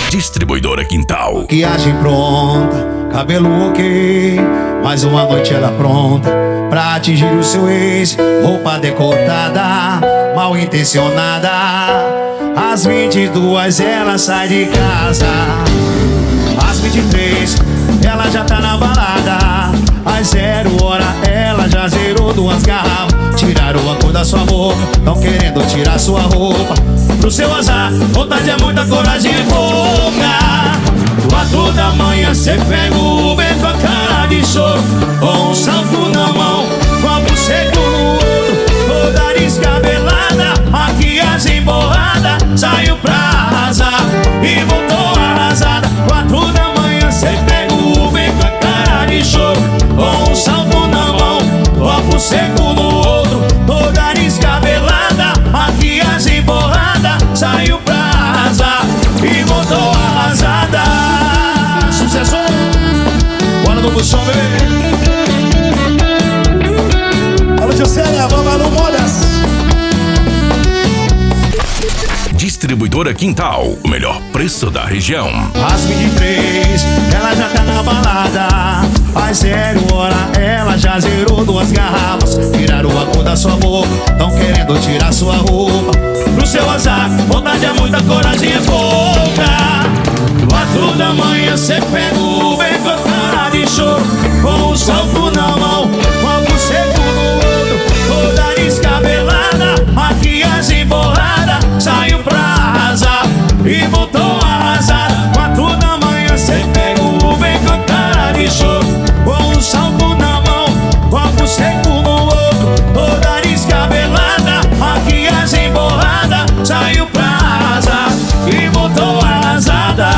Distribuidora Quintal. Maquiagem pronta, cabelo ok, mais uma noite ela pronta pra atingir o seu ex. Roupa decotada, mal intencionada. Às 22 ela sai de casa. Às 23 ela já tá na balada. Às 0 hora ela já zerou 2 garrafas. Tiraram a cor da sua boca, tão querendo tirar sua roupa. Pro seu azar, vontade é muita, coragem é pouca. 4 da manhã cê pega o Uber com a cara de choro, com um salto na mão, copo seco no outro, toda descabelada, maquiagem borrada, saiu pra arrasar e voltou arrasada. 4 da manhã cê pega o Uber com a cara de choro, com um salto na mão, copo seco no outro, toda descabelada, maquiagem borrada, saiu pra arrasar e voltou arrasada. Sucesso! Bora no buchão, bebê! Alô, Juscelia, vamos no Modas! Distribuidora Quintal, o melhor preço da região. Às 23, ela já tá na balada. Às 0 hora, ela já zerou 2 garrafas. Tiraram a cor da sua boca, tão querendo tirar sua roupa. Pro seu azar, vontade é muita, coragem é pouca. 4 da manhã cê pega o Uber com a cara de choro, com o salto na mão, copo seco no outro, toda descabelada, maquiagem borrada, saiu pra arrasar e voltou arrasada. 4 da manhã cê pega o Uber com a cara de choro, com um salto na mão, copo seco no outro, toda descabelada, maquiagem borrada, saiu pra arrasar e voltou arrasada.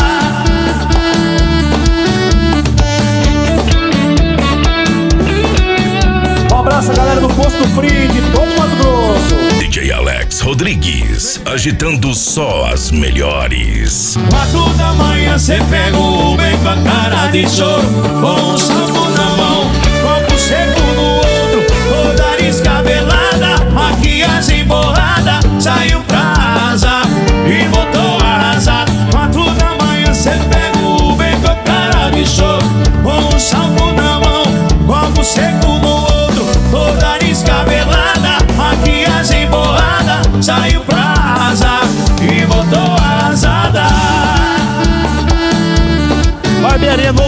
Um abraço a galera do Posto Free de todo Mato Grosso. DJ Alex Rodrigues, agitando só as melhores. 4 da manhã cê pega o Uber com a cara de choro, com um salto na mão, copo seco no outro, toda descabelada, maquiagem borrada, saiu pra arrasar e voltou arrasada. 4 da manhã cê pega o Uber com a cara de choro, com um salto na mão, copo seco no outro, toda descabelada, maquiagem borrada, saiu pra arrasar e voltou arrasada. Barbearia